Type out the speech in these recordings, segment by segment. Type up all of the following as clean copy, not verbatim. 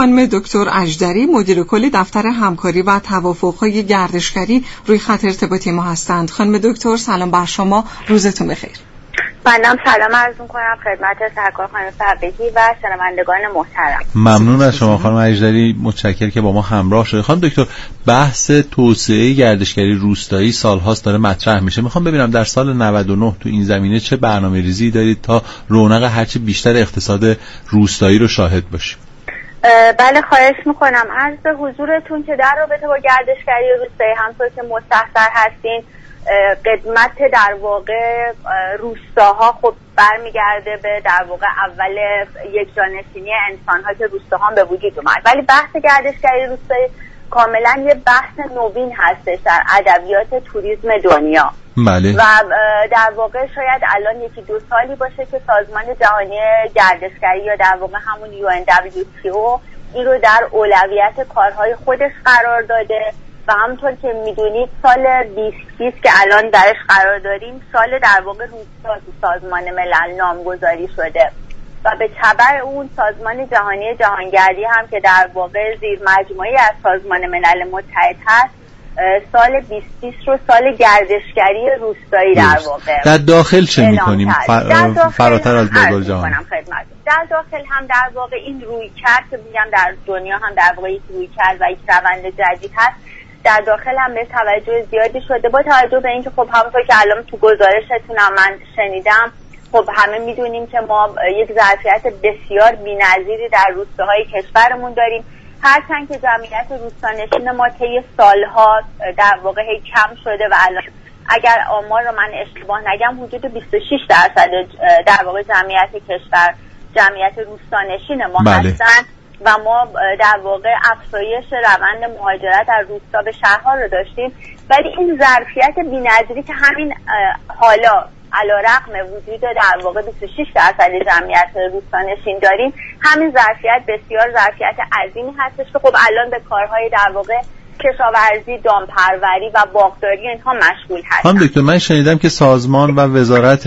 خانم دکتر اژدری مدیر کل دفتر همکاری و توافق‌های گردشگری روی خط ارتباطی ما هستند. خانم دکتر سلام بر شما، روزتون بخیر. منم سلام عرض می‌کنم خدمت سرکار خانم فقیهی و شنوندگان محترم. ممنون از شما خانم اژدری، متشکرم که با ما همراه شدید. خانم دکتر، بحث توسعه گردشگری روستایی سال‌هاست داره مطرح میشه. میخوام ببینم در سال 99 تو این زمینه چه برنامه‌ریزی دارید تا رونق هرچه بیشتر اقتصاد روستایی رو شاهد باشیم؟ بله خواهش میکنم. عرض به حضورتون که در رابطه با گردشگری روستایی همونطور که مستحضر هستین قدمت در واقع روستاها خب برمیگرده به در واقع اول یک جانشینی انسان‌ها که روستاها به وجود اومد، ولی بحث گردشگری روستایی کاملا یه بحث نوین هستش در ادبیات توریسم دنیا. بله. و در واقع شاید الان 1-2 سالی باشه که سازمان جهانی گردشگری یا در واقع همون UNWTO این رو در اولویت کارهای خودش قرار داده و همونطور که میدونید سال 2020 که الان درش قرار داریم سال در واقع روستا تو سازمان ملل نامگذاری شده و به تبع اون سازمان جهانی جهانگردی هم که در واقع زیر مجموعه‌ای از سازمان ملل متحد هست سال 2020 رو سال گردشگری روستایی در واقع در داخل چه می‌کنیم فراتر از بازار جهانی؟ در داخل هم در واقع این رویکرد که میگم در دنیا هم در واقع یک رویکرد و یک روند جدید هست، در داخل هم به توجه زیادی شده با توجه به اینکه خب همونطور که الان تو گزارشتون هم من شنیدم خب همه میدونیم که ما یک ظرفیت بسیار بی‌نظیری در روستاهای کشورمون داریم، هرچند که جمعیت روستانشین ما طی سالها در واقع کم شده و الان اگر آمار رو من اشتباه نگم حدود 26% در واقع جمعیت کشور جمعیت روستانشین ما هستند و ما در واقع افزایش روند مهاجرت از روستا به شهرها رو داشتیم، ولی این ظرفیت بی‌نظیری که همین حالا علیرغم وجود در واقع 26% جمعیت روستانشین داریم، همین ظرفیت بسیار ظرفیت عظیمی هستش که خب الان به کارهای در واقع کشاورزی، دامپروری و باغداری اینها مشغول هستند. خانم دکتر، من شنیدم که سازمان و وزارت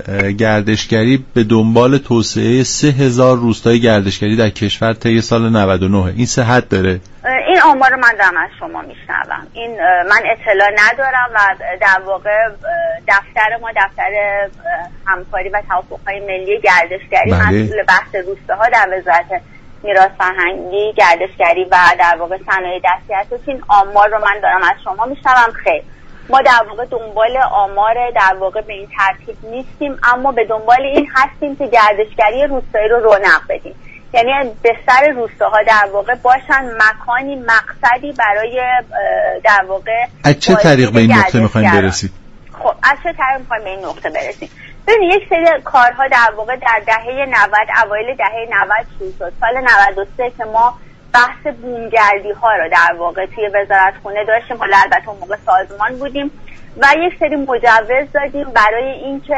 گردشگری به دنبال توسعه 3000 روستای گردشگری در کشور طی سال 99. این صحت داره؟ این آمار رو من دارم از شما میشنوم. این من اطلاع ندارم و در واقع دفتر ما دفتر همکاری و توافق‌های ملی گردشگری مسئول بحث روستاها در وزارت میراث فرهنگی، گردشگری و در واقع صنایع دستی هست. این آمار رو من دارم از شما میشنوم. خیر، ما در واقع دنبال آمار در واقع به این ترتیب نیستیم، اما به دنبال این هستیم که گردشگری روستایی رو رونق بدیم، یعنی به سر روستاها در واقع باشن مکانی مقصدی برای در واقع از چه طریق به این نقطه میخوایم برسید؟ خب از چه طریق میخوایم به این نقطه برسیم؟ ببینید یک سری کارها در واقع در دهه 90 اوایل دهه 90 شروع شد. سال 93 که ما بحث بومگردی ها رو در واقع توی وزارتخونه داشتیم، حالا البته اون موقع سازمان بودیم و یک سری مجوز دادیم برای اینکه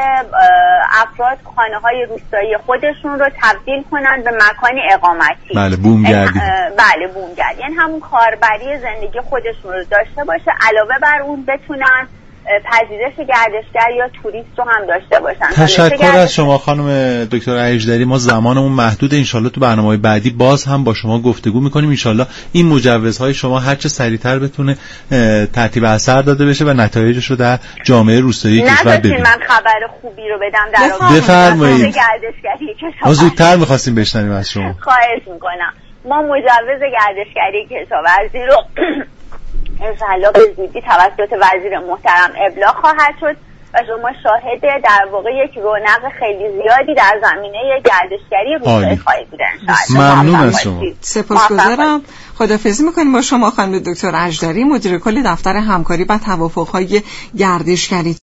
افراد خانه‌های روستایی خودشون رو تبدیل کنن به مکانی اقامتی. بله، بومگردی. بله، بومگردی، یعنی همون کاربری زندگی خودشون رو داشته باشه، علاوه بر اون بتونن پذیرش گردشگر یا توریست رو هم داشته باشن. تشکر از شما خانم دکتر اژدری. ما زمانمون محدود، انشالله تو برنامه‌های بعدی باز هم با شما گفتگو می‌کنیم. انشالله این مجوزهای شما هرچه سریعتر بتونه ترتیب اثر داده بشه و نتایجش رو در جامعه روستایی کشور ببینیم. من خبر خوبی رو بدم در رابطه بفرمایید. گردشگری کشاورزی. ما زودتر می‌خواستیم بشنویم از شما. خواهش می‌کنم. ما مجوز گردشگری کشاورزی رو انشاءالله به زودی توسط وزیر محترم ابلاغ خواهد شد و شما شاهد در واقع یک رونق خیلی زیادی در زمینه گردشگری روستایی خواهید بود انشاءالله. ممنون از شما. سپاسگزارم. خداحافظی می‌کنیم با شما خانم دکتر اژدری مدیر کل دفتر همکاری و توافق‌های گردشگری.